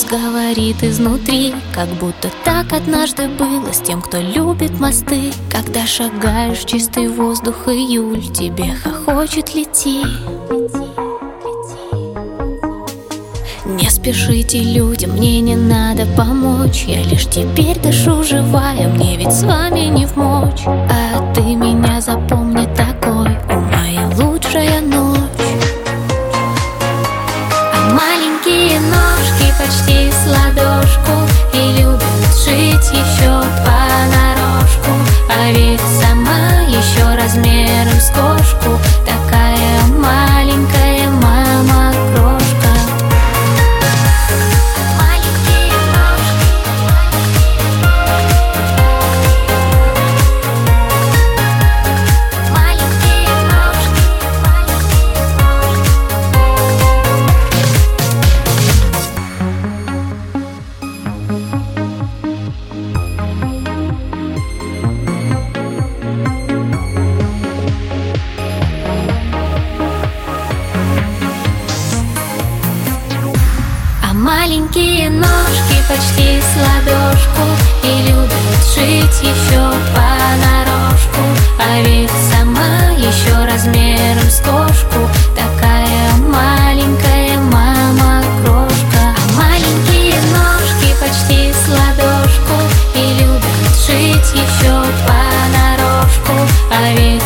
говорит изнутри, как будто так однажды было с тем, кто любит мосты. Когда шагаешь в чистый воздух, июль тебе хохочет: лети. Не спешите, люди, мне не надо помочь. Я лишь теперь дышу живая, мне ведь с вами не вмочь. А ты меня запомни такой, о, моя лучшая ночь. А маленькие ножки почти с ладошку и любят жить еще понарошку. А ведь сама еще размером с кошку, такая маленькая мама-крошка. Маленькие ножки почти с ладошку и любят жить еще понарошку. А ведь сама еще размером с кошку, такая маленькая мама-крошка. А маленькие ножки почти с ладошку и любят жить еще понарошку. А ведь